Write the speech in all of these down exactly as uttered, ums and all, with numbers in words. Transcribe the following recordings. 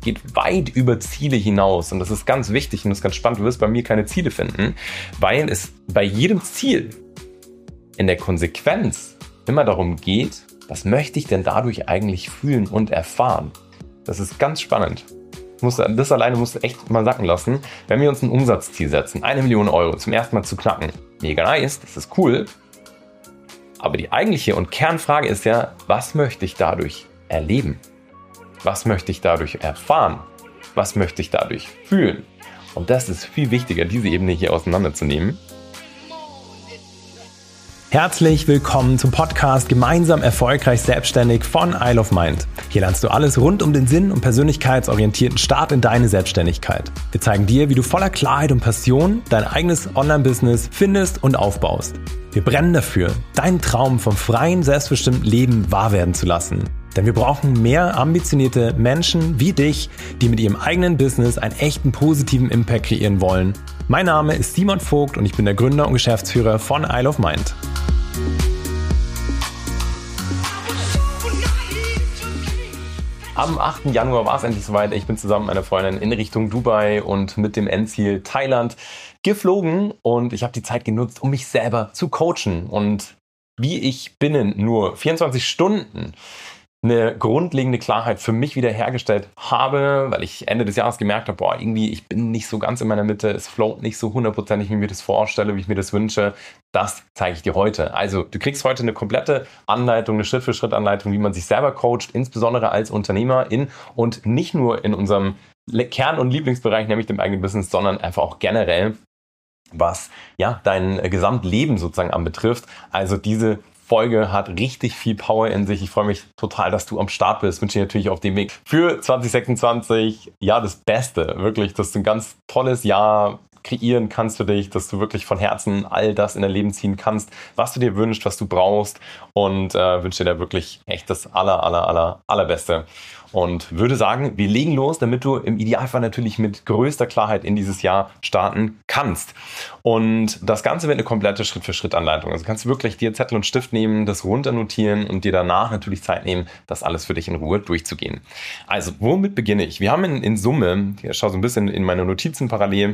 geht weit über Ziele hinaus. Und das ist ganz wichtig und das ist ganz spannend. Du wirst bei mir keine Ziele finden, weil es bei jedem Ziel in der Konsequenz immer darum geht, was möchte ich denn dadurch eigentlich fühlen und erfahren? Das ist ganz spannend. Das alleine musst du echt mal sacken lassen. Wenn wir uns ein Umsatzziel setzen, eine Million Euro zum ersten Mal zu knacken, mega nice, das ist cool. Aber die eigentliche und Kernfrage ist ja, was möchte ich dadurch erleben? Was möchte ich dadurch erfahren? Was möchte ich dadurch fühlen? Und das ist viel wichtiger, diese Ebene hier auseinanderzunehmen. Herzlich willkommen zum Podcast Gemeinsam erfolgreich selbstständig von Isle of Mind. Hier lernst du alles rund um den Sinn und persönlichkeitsorientierten Start in deine Selbstständigkeit. Wir zeigen dir, wie du voller Klarheit und Passion dein eigenes Online-Business findest und aufbaust. Wir brennen dafür, deinen Traum vom freien, selbstbestimmten Leben wahr werden zu lassen. Denn wir brauchen mehr ambitionierte Menschen wie dich, die mit ihrem eigenen Business einen echten positiven Impact kreieren wollen. Mein Name ist Simon Vogt und ich bin der Gründer und Geschäftsführer von Isle of Mind. Am achten Januar war es endlich soweit. Ich bin zusammen mit meiner Freundin in Richtung Dubai und mit dem Endziel Thailand geflogen. Und ich habe die Zeit genutzt, um mich selber zu coachen. Und wie ich binnen nur vierundzwanzig Stunden eine grundlegende Klarheit für mich wiederhergestellt habe, weil ich Ende des Jahres gemerkt habe, boah, irgendwie, ich bin nicht so ganz in meiner Mitte, es float nicht so hundertprozentig, wie ich mir das vorstelle, wie ich mir das wünsche. Das zeige ich dir heute. Also, du kriegst heute eine komplette Anleitung, eine Schritt-für-Schritt-Anleitung, wie man sich selber coacht, insbesondere als Unternehmerin und nicht nur in unserem Kern- und Lieblingsbereich, nämlich dem eigenen Business, sondern einfach auch generell, was ja dein Gesamtleben sozusagen anbetrifft. Also diese Folge hat richtig viel Power in sich. Ich freue mich total, dass du am Start bist. Ich wünsche dir natürlich auf dem Weg für zwanzig sechsundzwanzig ja das Beste. Wirklich, dass du ein ganz tolles Jahr kreieren kannst für dich, dass du wirklich von Herzen all das in dein Leben ziehen kannst, was du dir wünschst, was du brauchst, und äh, wünsche dir da wirklich echt das aller, aller, aller, allerbeste. Und würde sagen, wir legen los, damit du im Idealfall natürlich mit größter Klarheit in dieses Jahr starten kannst. Und das Ganze wird eine komplette Schritt-für-Schritt-Anleitung. Also kannst du wirklich dir Zettel und Stift nehmen, das runternotieren und dir danach natürlich Zeit nehmen, das alles für dich in Ruhe durchzugehen. Also, womit beginne ich? Wir haben in, in Summe, ich schaue so ein bisschen in meine Notizen parallel,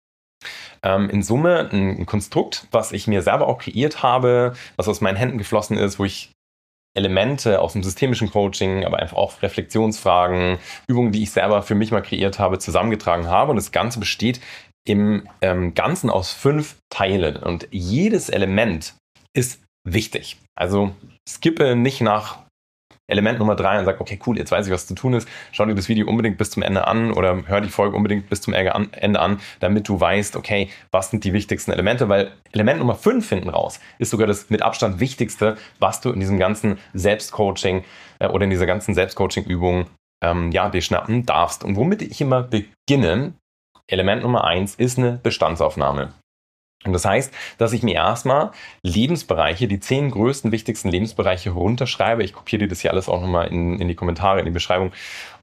ähm, in Summe ein, ein Konstrukt, was ich mir selber auch kreiert habe, was aus meinen Händen geflossen ist, wo ich Elemente aus dem systemischen Coaching, aber einfach auch Reflexionsfragen, Übungen, die ich selber für mich mal kreiert habe, zusammengetragen habe. Und das Ganze besteht im ähm, Ganzen aus fünf Teilen. Und jedes Element ist wichtig. Also skippe nicht nach Element Nummer drei und sag, okay, cool, jetzt weiß ich, was zu tun ist. Schau dir das Video unbedingt bis zum Ende an oder hör die Folge unbedingt bis zum Ende an, damit du weißt, okay, was sind die wichtigsten Elemente, weil Element Nummer fünf hinten raus ist sogar das mit Abstand wichtigste, was du in diesem ganzen Selbstcoaching äh, oder in dieser ganzen Selbstcoaching-Übung ähm, ja, dir schnappen darfst. Und womit ich immer beginne, Element Nummer eins ist eine Bestandsaufnahme. Und das heißt, dass ich mir erstmal Lebensbereiche, die zehn größten, wichtigsten Lebensbereiche runterschreibe. Ich kopiere dir das hier alles auch nochmal in, in die Kommentare, in die Beschreibung,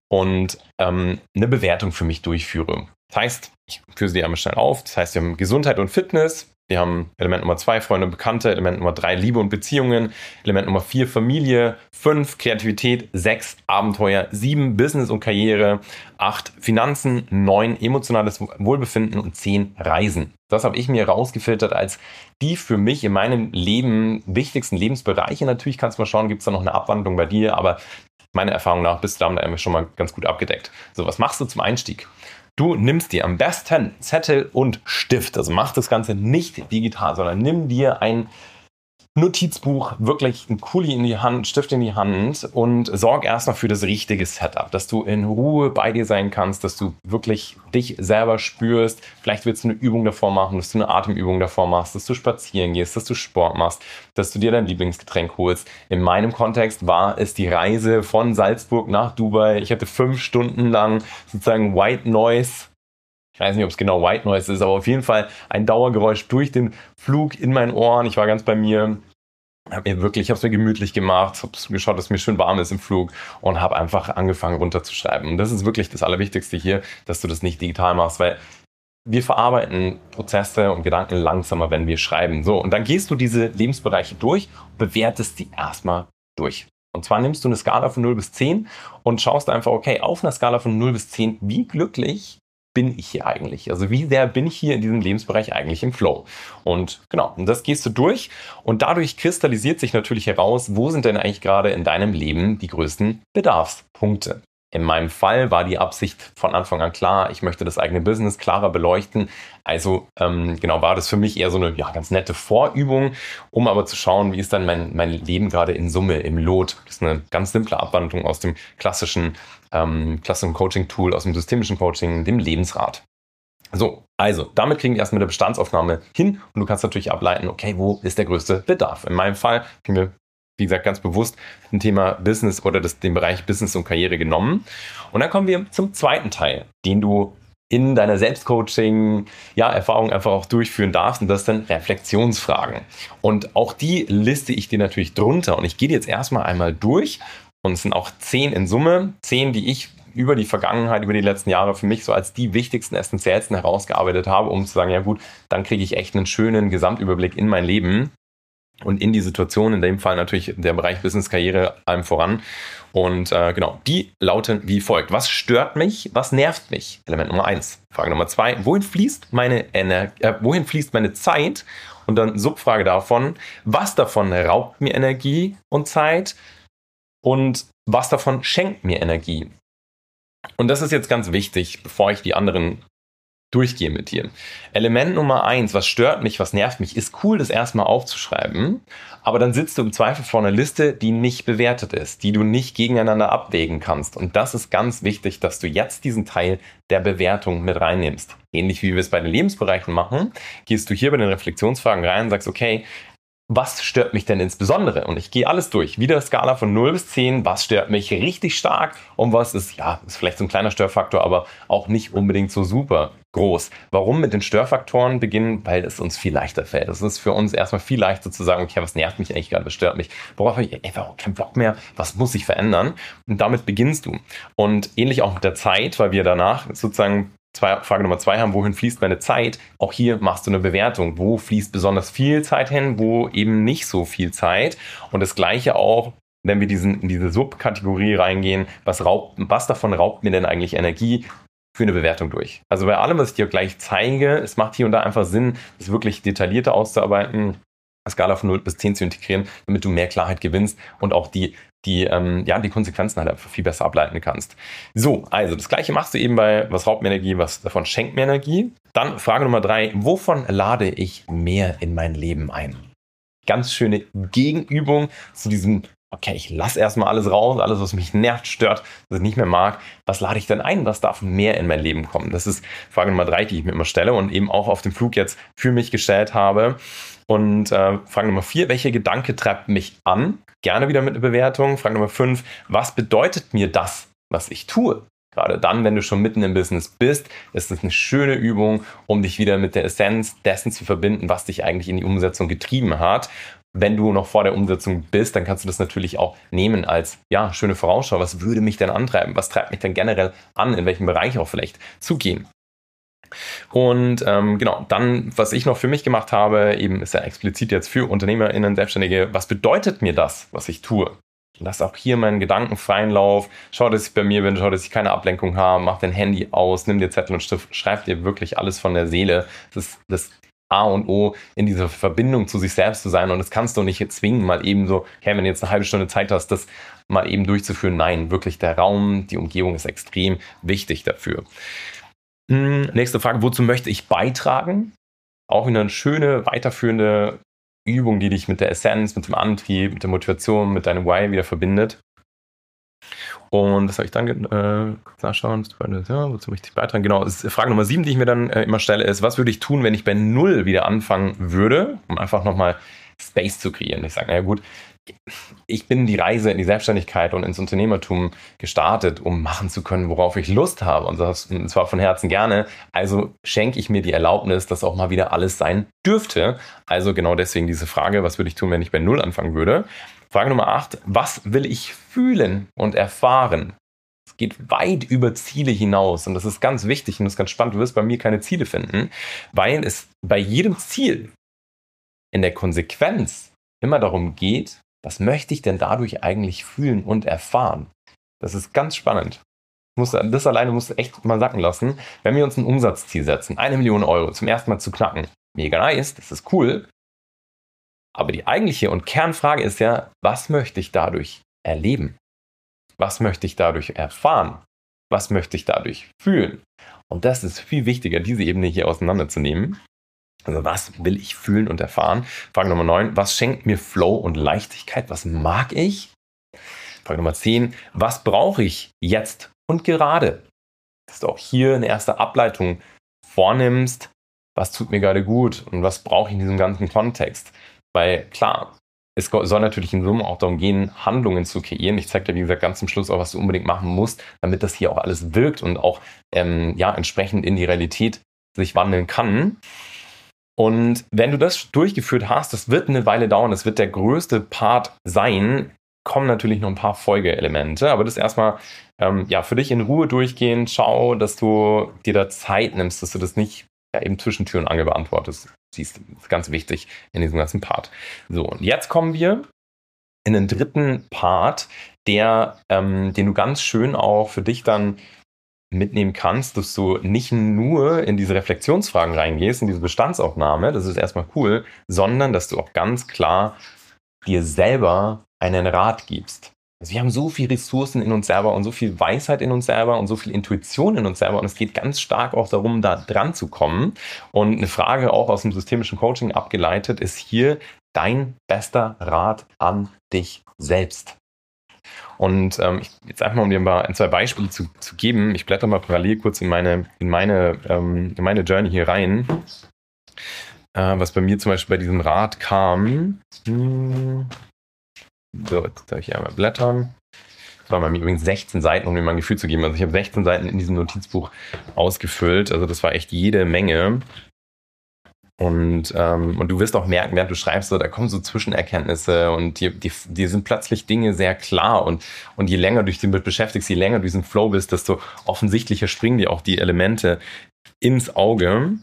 und ähm, eine Bewertung für mich durchführe. Das heißt, ich führe sie einmal schnell auf. Das heißt, wir haben Gesundheit und Fitness. Wir haben Element Nummer zwei, Freunde und Bekannte. Element Nummer drei, Liebe und Beziehungen. Element Nummer vier, Familie. fünf, Kreativität. sechs, Abenteuer. sieben, Business und Karriere. acht, Finanzen. neun, emotionales Wohlbefinden. Und zehn, Reisen. Das habe ich mir rausgefiltert als die für mich in meinem Leben wichtigsten Lebensbereiche. Natürlich kannst du mal schauen, gibt es da noch eine Abwandlung bei dir, aber meiner Erfahrung nach bist du damit eigentlich schon mal ganz gut abgedeckt. So, was machst du zum Einstieg? Du nimmst dir am besten Zettel und Stift. Also mach das Ganze nicht digital, sondern nimm dir ein Notizbuch, wirklich ein Kuli in die Hand, Stift in die Hand, und sorg erstmal für das richtige Setup, dass du in Ruhe bei dir sein kannst, dass du wirklich dich selber spürst. Vielleicht willst du eine Übung davor machen, dass du eine Atemübung davor machst, dass du spazieren gehst, dass du Sport machst, dass du dir dein Lieblingsgetränk holst. In meinem Kontext war es die Reise von Salzburg nach Dubai. Ich hatte fünf Stunden lang sozusagen White Noise. Ich weiß nicht, ob es genau White Noise ist, aber auf jeden Fall ein Dauergeräusch durch den Flug in meinen Ohren. Ich war ganz bei mir, habe mir wirklich, ich habe es mir gemütlich gemacht, habe geschaut, dass es mir schön warm ist im Flug und habe einfach angefangen runterzuschreiben. Und das ist wirklich das Allerwichtigste hier, dass du das nicht digital machst, weil wir verarbeiten Prozesse und Gedanken langsamer, wenn wir schreiben. So, und dann gehst du diese Lebensbereiche durch und bewertest die erstmal durch. Und zwar nimmst du eine Skala von null bis zehn und schaust einfach, okay, auf einer Skala von null bis zehn, wie glücklich bin ich hier eigentlich? Also wie sehr bin ich hier in diesem Lebensbereich eigentlich im Flow? Und genau, und das gehst du durch und dadurch kristallisiert sich natürlich heraus, wo sind denn eigentlich gerade in deinem Leben die größten Bedarfspunkte? In meinem Fall war die Absicht von Anfang an klar, ich möchte das eigene Business klarer beleuchten. Also ähm, genau war das für mich eher so eine ja, ganz nette Vorübung, um aber zu schauen, wie ist dann mein, mein Leben gerade in Summe, im Lot. Das ist eine ganz simple Abwandlung aus dem klassischen, ähm, klassischen Coaching-Tool, aus dem systemischen Coaching, dem Lebensrat. So, also damit kriegen wir erstmal eine Bestandsaufnahme hin und du kannst natürlich ableiten, okay, wo ist der größte Bedarf? In meinem Fall kriegen wir wie gesagt, ganz bewusst ein Thema Business oder das, den Bereich Business und Karriere genommen. Und dann kommen wir zum zweiten Teil, den du in deiner Selbstcoaching-Erfahrung ja, einfach auch durchführen darfst. Und das sind Reflexionsfragen. Und auch die liste ich dir natürlich drunter. Und ich gehe die jetzt erstmal einmal durch. Und es sind auch zehn in Summe. Zehn, die ich über die Vergangenheit, über die letzten Jahre für mich so als die wichtigsten, essentiellsten herausgearbeitet habe, um zu sagen, ja gut, dann kriege ich echt einen schönen Gesamtüberblick in mein Leben. Und in die Situation, in dem Fall natürlich der Bereich Business, Karriere allem voran. Und äh, genau, die lauten wie folgt. Was stört mich? Was nervt mich? Element Nummer eins. Frage Nummer zwei. Wohin fließt meine Ener- äh, wohin fließt meine Zeit? Und dann Subfrage davon. Was davon raubt mir Energie und Zeit? Und was davon schenkt mir Energie? Und das ist jetzt ganz wichtig, bevor ich die anderen durchgehe mit dir. Element Nummer eins, was stört mich, was nervt mich, ist cool, das erstmal aufzuschreiben, aber dann sitzt du im Zweifel vor einer Liste, die nicht bewertet ist, die du nicht gegeneinander abwägen kannst. Und das ist ganz wichtig, dass du jetzt diesen Teil der Bewertung mit reinnimmst. Ähnlich wie wir es bei den Lebensbereichen machen, gehst du hier bei den Reflexionsfragen rein und sagst, okay, was stört mich denn insbesondere? Und ich gehe alles durch. Wieder Skala von null bis zehn. Was stört mich richtig stark? Und was ist, ja, ist vielleicht so ein kleiner Störfaktor, aber auch nicht unbedingt so super groß. Warum mit den Störfaktoren beginnen? Weil es uns viel leichter fällt. Es ist für uns erstmal viel leichter zu sagen, okay, was nervt mich eigentlich gerade? Was stört mich? Worauf habe ich einfach keinen Bock mehr? Was muss ich verändern? Und damit beginnst du. Und ähnlich auch mit der Zeit, weil wir danach sozusagen Zwei, Frage Nummer zwei haben, wohin fließt meine Zeit? Auch hier machst du eine Bewertung. Wo fließt besonders viel Zeit hin, wo eben nicht so viel Zeit? Und das Gleiche auch, wenn wir diesen, in diese Subkategorie reingehen, was, raubt, was davon raubt mir denn eigentlich Energie? Für eine Bewertung durch. Also bei allem, was ich dir gleich zeige, es macht hier und da einfach Sinn, das wirklich detaillierter auszuarbeiten, eine Skala von null bis zehn zu integrieren, damit du mehr Klarheit gewinnst und auch die die, ähm, ja, die Konsequenzen halt einfach viel besser ableiten kannst. So, also das Gleiche machst du eben bei, was raubt mir Energie, was davon schenkt mir Energie. Dann Frage Nummer drei, wovon lade ich mehr in mein Leben ein? Ganz schöne Gegenübung zu diesem, okay, ich lasse erstmal alles raus, alles, was mich nervt, stört, was ich nicht mehr mag. Was lade ich denn ein? Was darf mehr in mein Leben kommen? Das ist Frage Nummer drei, die ich mir immer stelle und eben auch auf dem Flug jetzt für mich gestellt habe. Und äh, Frage Nummer vier, welcher Gedanke treibt mich an? Gerne wieder mit einer Bewertung. Frage Nummer fünf, was bedeutet mir das, was ich tue? Gerade dann, wenn du schon mitten im Business bist, ist es eine schöne Übung, um dich wieder mit der Essenz dessen zu verbinden, was dich eigentlich in die Umsetzung getrieben hat. Wenn du noch vor der Umsetzung bist, dann kannst du das natürlich auch nehmen als ja, schöne Vorausschau. Was würde mich denn antreiben? Was treibt mich denn generell an? In welchem Bereich auch vielleicht zu gehen? Und ähm, genau, dann, was ich noch für mich gemacht habe, eben ist ja explizit jetzt für UnternehmerInnen, Selbstständige, was bedeutet mir das, was ich tue? Lass auch hier meinen gedankenfreien Lauf. Schau, dass ich bei mir bin, schau, dass ich keine Ablenkung habe, mach dein Handy aus, nimm dir Zettel und Stift, schreib dir wirklich alles von der Seele. Das ist das A und O, in dieser Verbindung zu sich selbst zu sein. Und das kannst du nicht zwingen, mal eben so, okay, wenn du jetzt eine halbe Stunde Zeit hast, das mal eben durchzuführen. Nein, wirklich der Raum, die Umgebung ist extrem wichtig dafür. Nächste Frage, wozu möchte ich beitragen? Auch wieder eine schöne, weiterführende Übung, die dich mit der Essenz, mit dem Antrieb, mit der Motivation, mit deinem Why wieder verbindet. Und das habe ich dann äh, kurz nachschauen, ja, wozu möchte ich beitragen? Genau, ist Frage Nummer sieben, die ich mir dann äh, immer stelle, ist, was würde ich tun, wenn ich bei Null wieder anfangen würde, um einfach nochmal Space zu kreieren. Ich sage, naja gut, ich bin die Reise in die Selbstständigkeit und ins Unternehmertum gestartet, um machen zu können, worauf ich Lust habe. Und das und zwar von Herzen gerne. Also schenke ich mir die Erlaubnis, dass auch mal wieder alles sein dürfte. Also genau deswegen diese Frage, was würde ich tun, wenn ich bei Null anfangen würde? Frage Nummer acht, was will ich fühlen und erfahren? Es geht weit über Ziele hinaus und das ist ganz wichtig und das ist ganz spannend. Du wirst bei mir keine Ziele finden, weil es bei jedem Ziel in der Konsequenz immer darum geht, was möchte ich denn dadurch eigentlich fühlen und erfahren? Das ist ganz spannend. Das alleine musst du echt mal sacken lassen. Wenn wir uns ein Umsatzziel setzen, eine Million Euro zum ersten Mal zu knacken, mega nice, das ist cool. Aber die eigentliche und Kernfrage ist ja, was möchte ich dadurch erleben? Was möchte ich dadurch erfahren? Was möchte ich dadurch fühlen? Und das ist viel wichtiger, diese Ebene hier auseinanderzunehmen. Also was will ich fühlen und erfahren? Frage Nummer neun, was schenkt mir Flow und Leichtigkeit? Was mag ich? Frage Nummer zehn, was brauche ich jetzt und gerade? Dass du auch hier eine erste Ableitung vornimmst, was tut mir gerade gut und was brauche ich in diesem ganzen Kontext? Weil klar, es soll natürlich in Summe auch darum gehen, Handlungen zu kreieren. Ich zeige dir, wie gesagt, ganz zum Schluss auch, was du unbedingt machen musst, damit das hier auch alles wirkt und auch ähm, ja, entsprechend in die Realität sich wandeln kann. Und wenn du das durchgeführt hast, das wird eine Weile dauern, das wird der größte Part sein, kommen natürlich noch ein paar Folgeelemente, aber das erstmal ähm, ja, für dich in Ruhe durchgehen. Schau, dass du dir da Zeit nimmst, dass du das nicht ja, eben zwischen Tür und Angel beantwortest. Siehst du, das ist ganz wichtig in diesem ganzen Part. So, und jetzt kommen wir in den dritten Part, der, ähm, den du ganz schön auch für dich dann mitnehmen kannst, dass du nicht nur in diese Reflexionsfragen reingehst, in diese Bestandsaufnahme, das ist erstmal cool, sondern dass du auch ganz klar dir selber einen Rat gibst. Also wir haben so viele Ressourcen in uns selber und so viel Weisheit in uns selber und so viel Intuition in uns selber und es geht ganz stark auch darum, da dran zu kommen. Und eine Frage auch aus dem systemischen Coaching abgeleitet ist hier dein bester Rat an dich selbst. Und ähm, ich, jetzt einfach mal, um dir mal ein, zwei Beispiele zu, zu geben, ich blätter mal parallel kurz in meine, in meine, ähm, in meine Journey hier rein, äh, was bei mir zum Beispiel bei diesem Rat kam. Hm. So, jetzt darf ich einmal blättern. Das waren bei mir übrigens sechzehn Seiten, um mir mal ein Gefühl zu geben. Also ich habe sechzehn Seiten in diesem Notizbuch ausgefüllt. Also das war echt jede Menge. Und, ähm, und du wirst auch merken, während du schreibst, so, da kommen so Zwischenerkenntnisse und dir, dir, dir sind plötzlich Dinge sehr klar. Und, und je länger du dich damit beschäftigst, je länger du diesen Flow bist, desto offensichtlicher springen dir auch die Elemente ins Auge.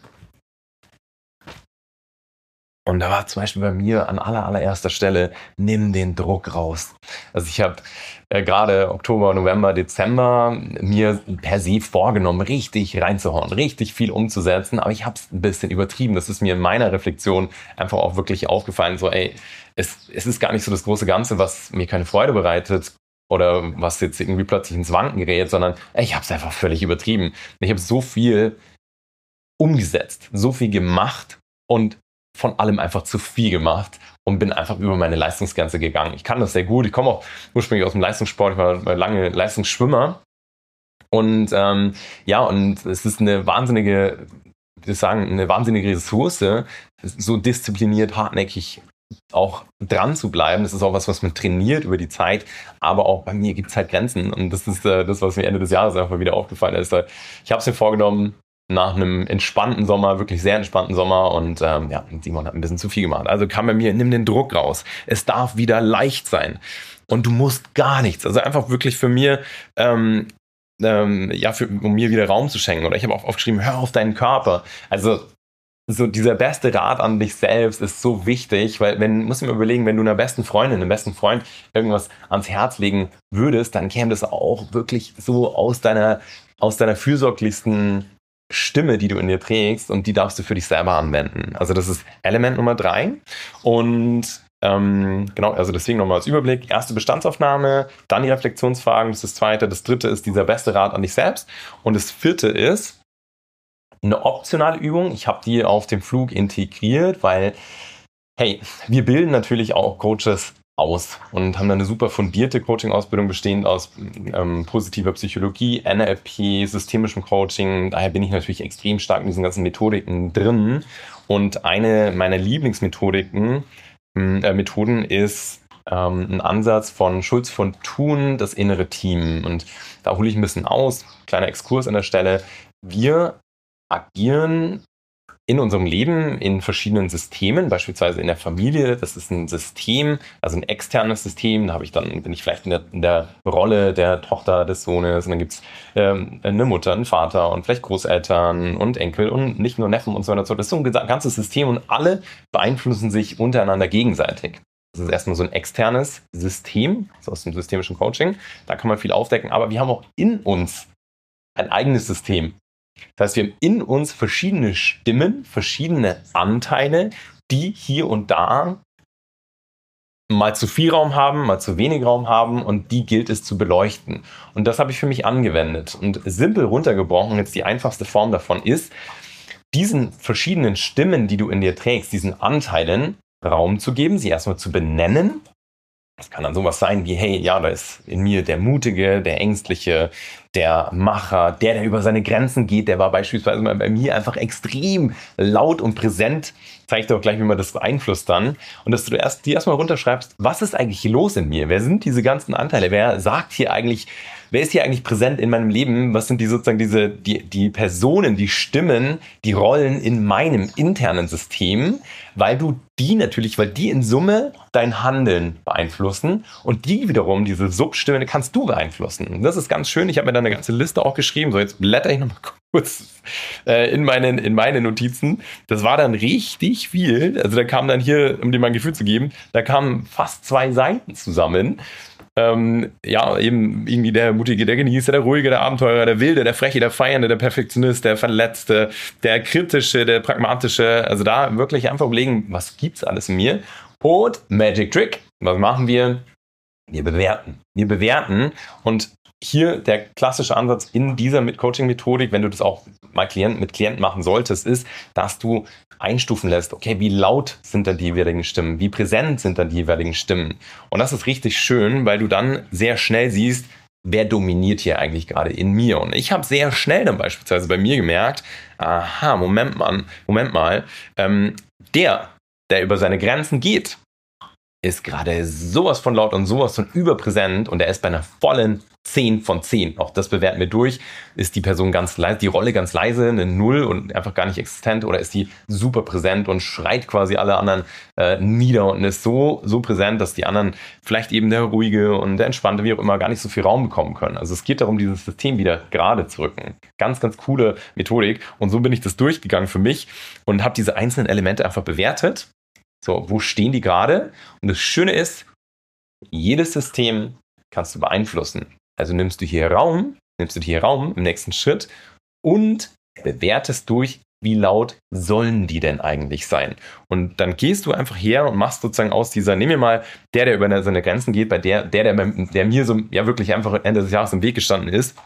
Und da war zum Beispiel bei mir an aller, allererster Stelle, nimm den Druck raus. Also ich habe äh, gerade Oktober, November, Dezember mir per se vorgenommen, richtig reinzuhauen, richtig viel umzusetzen, aber ich habe es ein bisschen übertrieben. Das ist mir in meiner Reflexion einfach auch wirklich aufgefallen, so ey, es, es ist gar nicht so das große Ganze, was mir keine Freude bereitet oder was jetzt irgendwie plötzlich ins Wanken gerät, sondern ey, ich habe es einfach völlig übertrieben. Ich habe so viel umgesetzt, so viel gemacht und von allem einfach zu viel gemacht und bin einfach über meine Leistungsgrenze gegangen. Ich kann das sehr gut. Ich komme auch ursprünglich aus dem Leistungssport. Ich war lange Leistungsschwimmer. Und ähm, ja, und es ist eine wahnsinnige, ich würde sagen, eine wahnsinnige Ressource, so diszipliniert, hartnäckig auch dran zu bleiben. Das ist auch was, was man trainiert über die Zeit. Aber auch bei mir gibt es halt Grenzen. Und das ist äh, das, was mir Ende des Jahres einfach wieder aufgefallen ist. Ich habe es mir vorgenommen, nach einem entspannten Sommer, wirklich sehr entspannten Sommer und ähm, ja, Simon hat ein bisschen zu viel gemacht. Also kam bei mir, nimm den Druck raus. Es darf wieder leicht sein und du musst gar nichts. Also einfach wirklich für mir, ähm, ähm, ja, für, um mir wieder Raum zu schenken. Oder ich habe auch aufgeschrieben, hör auf deinen Körper. Also so dieser beste Rat an dich selbst ist so wichtig, weil wenn, musst du mir überlegen, wenn du einer besten Freundin, einem besten Freund irgendwas ans Herz legen würdest, dann käme das auch wirklich so aus deiner, aus deiner fürsorglichsten Stimme, die du in dir trägst und die darfst du für dich selber anwenden. Also das ist Element Nummer drei und ähm, genau, also deswegen nochmal als Überblick. Erste Bestandsaufnahme, dann die Reflexionsfragen, das ist das zweite. Das dritte ist dieser beste Rat an dich selbst und das vierte ist eine optionale Übung. Ich habe die auf dem Flug integriert, weil hey, wir bilden natürlich auch Coaches aus und haben dann eine super fundierte Coaching-Ausbildung bestehend aus ähm, positiver Psychologie, N L P, systemischem Coaching. Daher bin ich natürlich extrem stark in diesen ganzen Methodiken drin. Und eine meiner Lieblingsmethodiken, äh, Methoden ist ähm, ein Ansatz von Schulz von Thun, das innere Team. Und da hole ich ein bisschen aus, kleiner Exkurs an der Stelle. Wir agieren in unserem Leben in verschiedenen Systemen, beispielsweise in der Familie, das ist ein System, also ein externes System, da habe ich dann, bin ich vielleicht in der, in der Rolle der Tochter des Sohnes und dann gibt es ähm, eine Mutter, einen Vater und vielleicht Großeltern und Enkel und nicht nur Neffen und so weiter. Das ist so ein ganzes System und alle beeinflussen sich untereinander gegenseitig. Das ist erstmal so ein externes System, so aus dem systemischen Coaching. Da kann man viel aufdecken. Aber wir haben auch in uns ein eigenes System. Das heißt, wir haben in uns verschiedene Stimmen, verschiedene Anteile, die hier und da mal zu viel Raum haben, mal zu wenig Raum haben und die gilt es zu beleuchten. Und das habe ich für mich angewendet. Und simpel runtergebrochen, jetzt die einfachste Form davon ist, diesen verschiedenen Stimmen, die du in dir trägst, diesen Anteilen Raum zu geben, sie erstmal zu benennen. Das kann dann sowas sein wie, hey, ja, da ist in mir der Mutige, der Ängstliche, der Macher, der, der über seine Grenzen geht. Der war beispielsweise mal bei mir einfach extrem laut und präsent. Zeigt dir auch gleich, wie man das beeinflusst dann. Und dass du erst, die erstmal runterschreibst, was ist eigentlich los in mir? Wer sind diese ganzen Anteile? Wer sagt hier eigentlich, wer ist hier eigentlich präsent in meinem Leben? Was sind die sozusagen diese, die, die Personen, die Stimmen, die Rollen in meinem internen System? Weil du die natürlich, weil die in Summe dein Handeln beeinflussen und die wiederum, diese Substimmen, kannst du beeinflussen. Und das ist ganz schön. Ich habe mir da eine ganze Liste auch geschrieben. So, jetzt blätter ich nochmal kurz äh, in, meinen, in meine Notizen. Das war dann richtig viel. Also da kam dann hier, um dir mal ein Gefühl zu geben, da kamen fast zwei Seiten zusammen. Ähm, ja, eben irgendwie der Mutige, der Genießer, der Ruhige, der Abenteurer, der Wilde, der Freche, der Feiernde, der Perfektionist, der Verletzte, der Kritische, der Pragmatische. Also da wirklich einfach überlegen, was gibt's alles in mir? Und Magic Trick, was machen wir? Wir bewerten. Wir bewerten und hier der klassische Ansatz in dieser Coaching-Methodik, wenn du das auch mal Klient, mit Klienten machen solltest, ist, dass du einstufen lässt, okay, wie laut sind dann die jeweiligen Stimmen, wie präsent sind dann die jeweiligen Stimmen. Und das ist richtig schön, weil du dann sehr schnell siehst, wer dominiert hier eigentlich gerade in mir. Und ich habe sehr schnell dann beispielsweise bei mir gemerkt, aha, Moment mal, Moment mal, ähm, der, der über seine Grenzen geht, ist gerade sowas von laut und sowas von überpräsent und er ist bei einer vollen zehn von zehn. Auch das bewerten wir durch. Ist die Person ganz leise, die Rolle ganz leise, eine Null und einfach gar nicht existent, oder ist die super präsent und schreit quasi alle anderen äh, nieder und ist so, so präsent, dass die anderen vielleicht eben der Ruhige und der Entspannte, wie auch immer, gar nicht so viel Raum bekommen können. Also es geht darum, dieses System wieder gerade zu rücken. Ganz, ganz coole Methodik und so bin ich das durchgegangen für mich und habe diese einzelnen Elemente einfach bewertet. So, wo stehen die gerade? Und das Schöne ist, jedes System kannst du beeinflussen. Also nimmst du hier Raum, nimmst du hier Raum im nächsten Schritt und bewertest durch, wie laut sollen die denn eigentlich sein? Und dann gehst du einfach her und machst sozusagen aus dieser, nehmen wir mal, der, der über seine Grenzen geht, bei der, der, der, der mir so, ja wirklich einfach Ende des Jahres im Weg gestanden ist,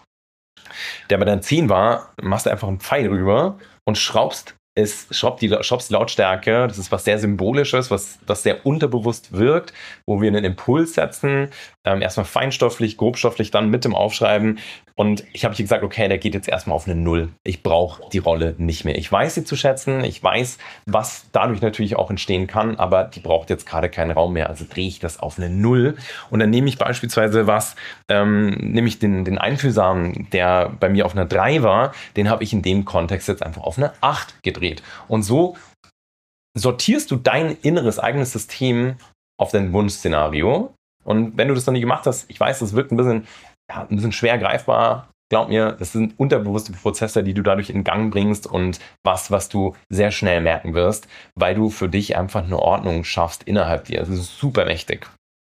der bei deinen zehn war, machst du einfach einen Pfeil rüber und schraubst es schraubt die, schraubst die Lautstärke. Das ist was sehr Symbolisches, was das sehr unterbewusst wirkt, wo wir einen Impuls setzen. Ähm, erstmal feinstofflich, grobstofflich, dann mit dem Aufschreiben. Und ich habe hier gesagt, okay, der geht jetzt erstmal auf eine Null. Ich brauche die Rolle nicht mehr. Ich weiß sie zu schätzen. Ich weiß, was dadurch natürlich auch entstehen kann, aber die braucht jetzt gerade keinen Raum mehr. Also drehe ich das auf eine Null. Und dann nehme ich beispielsweise was, ähm, nehme ich den, den Einfühlsamen, der bei mir auf einer drei war, den habe ich in dem Kontext jetzt einfach auf eine acht gedreht. Und so sortierst du dein inneres eigenes System auf dein Wunschszenario. Und wenn du das noch nie gemacht hast, ich weiß, das wirkt ein bisschen, ja, ein bisschen schwer greifbar. Glaub mir, das sind unterbewusste Prozesse, die du dadurch in Gang bringst und was, was du sehr schnell merken wirst, weil du für dich einfach eine Ordnung schaffst innerhalb dir. Das ist super mächtig.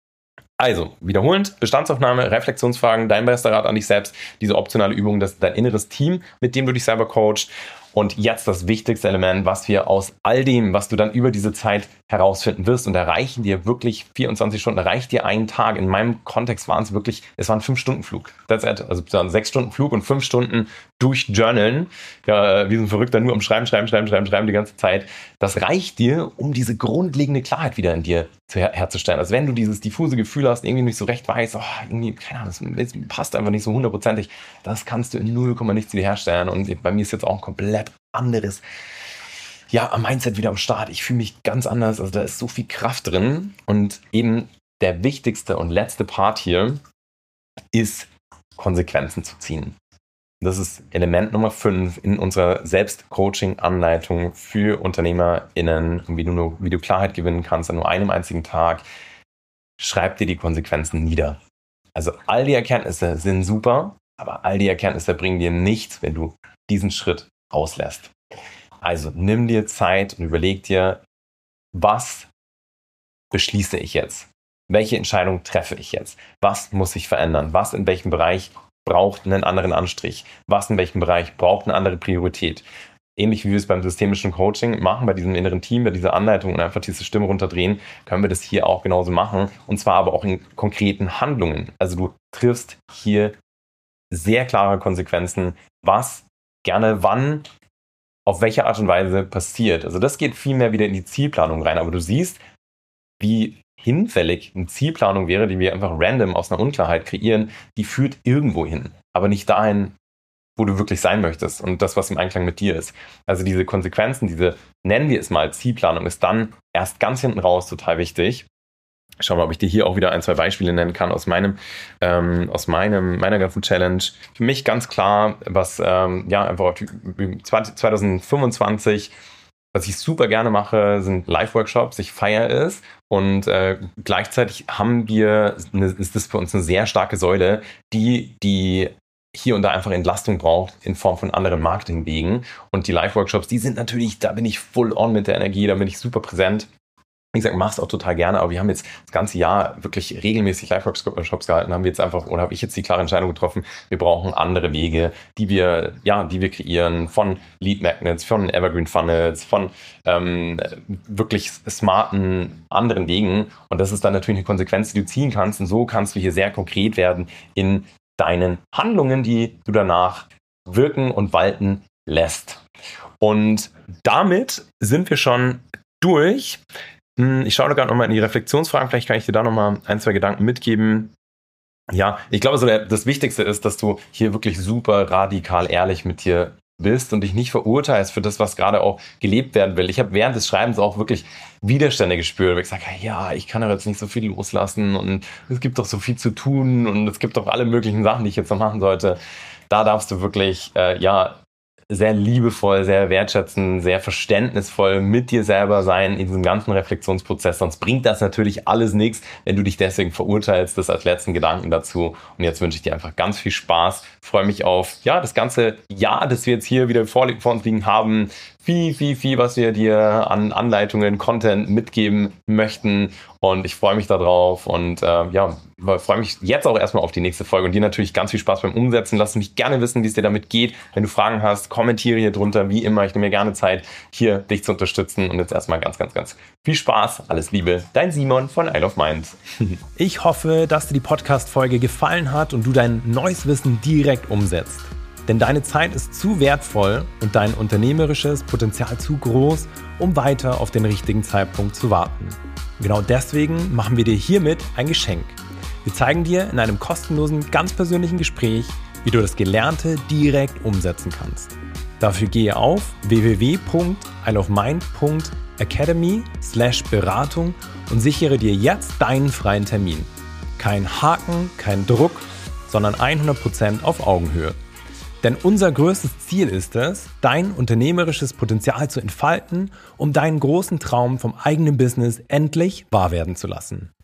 Also, wiederholend, Bestandsaufnahme, Reflexionsfragen, dein bester Rat an dich selbst, diese optionale Übung, das ist dein inneres Team, mit dem du dich selber coachst. Und jetzt das wichtigste Element, was wir aus all dem, was du dann über diese Zeit herausfinden wirst, und erreichen dir wirklich vierundzwanzig Stunden, erreicht dir einen Tag. In meinem Kontext waren es wirklich, es war ein fünf Stunden Flug. That's it. Also es waren sechs Stunden Flug und fünf Stunden durchjournalen. Ja, wie so ein Verrückter nur am Schreiben, Schreiben, Schreiben, Schreiben, Schreiben die ganze Zeit. Das reicht dir, um diese grundlegende Klarheit wieder in dir zu her- herzustellen. Also wenn du dieses diffuse Gefühl hast, irgendwie nicht so recht weißt, oh, irgendwie, keine Ahnung, das, das passt einfach nicht so hundertprozentig, das kannst du in null Komma nichts wieder herstellen. Und bei mir ist jetzt auch ein komplett anderes, ja, am Mindset wieder am Start. Ich fühle mich ganz anders. Also da ist so viel Kraft drin. Und eben der wichtigste und letzte Part hier ist, Konsequenzen zu ziehen. Das ist Element Nummer fünf in unserer Selbstcoaching-Anleitung für UnternehmerInnen, wie du, nur, wie du Klarheit gewinnen kannst an nur einem einzigen Tag. Schreib dir die Konsequenzen nieder. Also all die Erkenntnisse sind super, aber all die Erkenntnisse bringen dir nichts, wenn du diesen Schritt auslässt. Also nimm dir Zeit und überleg dir, was beschließe ich jetzt? Welche Entscheidung treffe ich jetzt? Was muss ich verändern? Was in welchem Bereich braucht einen anderen Anstrich? Was in welchem Bereich braucht eine andere Priorität? Ähnlich wie wir es beim systemischen Coaching machen, bei diesem inneren Team, bei dieser Anleitung und einfach diese Stimme runterdrehen, können wir das hier auch genauso machen. Und zwar aber auch in konkreten Handlungen. Also du triffst hier sehr klare Konsequenzen, was gerne wann, auf welche Art und Weise passiert. Also das geht viel mehr wieder in die Zielplanung rein. Aber du siehst, wie hinfällig eine Zielplanung wäre, die wir einfach random aus einer Unklarheit kreieren, die führt irgendwo hin, aber nicht dahin, wo du wirklich sein möchtest und das, was im Einklang mit dir ist. Also diese Konsequenzen, diese, nennen wir es mal Zielplanung, ist dann erst ganz hinten raus total wichtig. Schau mal, ob ich dir hier auch wieder ein, zwei Beispiele nennen kann aus meinem, ähm, aus meinem, meiner ganzen Challenge. Für mich ganz klar, was ähm, ja einfach zwanzig fünfundzwanzig, was ich super gerne mache, sind Live-Workshops. Ich feiere es und äh, gleichzeitig haben wir, eine, ist das für uns eine sehr starke Säule, die die hier und da einfach Entlastung braucht in Form von anderen Marketingwegen. Und die Live-Workshops, die sind natürlich, da bin ich full on mit der Energie, da bin ich super präsent. Wie gesagt, mach's auch total gerne, aber wir haben jetzt das ganze Jahr wirklich regelmäßig Live-Workshops gehalten, haben wir jetzt einfach, oder habe ich jetzt die klare Entscheidung getroffen, wir brauchen andere Wege, die wir, ja, die wir kreieren, von Lead Magnets, von Evergreen Funnels, von ähm, wirklich smarten anderen Wegen. Und das ist dann natürlich eine Konsequenz, die du ziehen kannst. Und so kannst du hier sehr konkret werden in deinen Handlungen, die du danach wirken und walten lässt. Und damit sind wir schon durch. Ich schaue da gerade nochmal in die Reflexionsfragen, vielleicht kann ich dir da nochmal ein, zwei Gedanken mitgeben. Ja, ich glaube, so der, das Wichtigste ist, dass du hier wirklich super radikal ehrlich mit dir bist und dich nicht verurteilst für das, was gerade auch gelebt werden will. Ich habe während des Schreibens auch wirklich Widerstände gespürt, weil ich sage, ja, ich kann aber jetzt nicht so viel loslassen und es gibt doch so viel zu tun und es gibt doch alle möglichen Sachen, die ich jetzt noch machen sollte. Da darfst du wirklich, äh, ja, sehr liebevoll, sehr wertschätzend, sehr verständnisvoll mit dir selber sein in diesem ganzen Reflexionsprozess. Sonst bringt das natürlich alles nichts, wenn du dich deswegen verurteilst. Das als letzten Gedanken dazu. Und jetzt wünsche ich dir einfach ganz viel Spaß. Freue mich auf, ja, das ganze Jahr, das wir jetzt hier wieder vor, vor uns liegen haben. Viel, viel, viel, was wir dir an Anleitungen, Content mitgeben möchten. Und ich freue mich darauf und äh, ja, freue mich jetzt auch erstmal auf die nächste Folge und dir natürlich ganz viel Spaß beim Umsetzen. Lass mich gerne wissen, wie es dir damit geht. Wenn du Fragen hast, kommentiere hier drunter, wie immer. Ich nehme mir gerne Zeit, hier dich zu unterstützen. Und jetzt erstmal ganz, ganz, ganz viel Spaß. Alles Liebe, dein Simon von Isle of Mind. Ich hoffe, dass dir die Podcast-Folge gefallen hat und du dein neues Wissen direkt umsetzt. Denn deine Zeit ist zu wertvoll und dein unternehmerisches Potenzial zu groß, um weiter auf den richtigen Zeitpunkt zu warten. Genau deswegen machen wir dir hiermit ein Geschenk. Wir zeigen dir in einem kostenlosen, ganz persönlichen Gespräch, wie du das Gelernte direkt umsetzen kannst. Dafür gehe auf w w w punkt isleofmind punkt academy slash Beratung und sichere dir jetzt deinen freien Termin. Kein Haken, kein Druck, sondern hundert Prozent auf Augenhöhe. Denn unser größtes Ziel ist es, dein unternehmerisches Potenzial zu entfalten, um deinen großen Traum vom eigenen Business endlich wahr werden zu lassen.